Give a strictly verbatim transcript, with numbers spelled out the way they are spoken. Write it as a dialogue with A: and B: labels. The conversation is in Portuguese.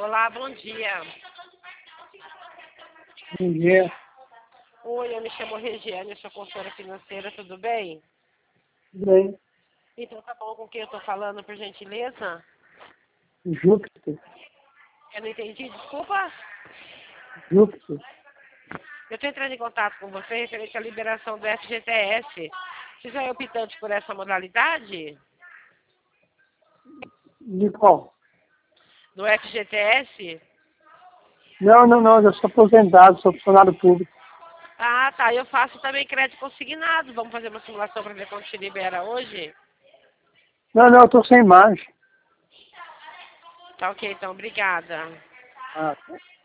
A: Olá, bom dia.
B: Bom dia.
A: Oi, eu me chamo Regiane, eu sou consultora financeira, tudo bem?
B: Bem,
A: Então tá bom, com quem eu tô falando, por gentileza?
B: Júpiter.
A: Eu não entendi, desculpa.
B: Júpiter.
A: Eu tô entrando em contato com você referente à liberação do F G T S. Você já é optante por essa modalidade?
B: De qual?
A: Do F G T S?
B: Não, não, não. Eu sou aposentado, sou funcionário público.
A: Ah, tá. Eu faço também crédito consignado. Vamos fazer uma simulação para ver quanto te libera hoje?
B: Não, não, eu tô sem margem.
A: Tá ok, então. Obrigada.
B: Ah, tá.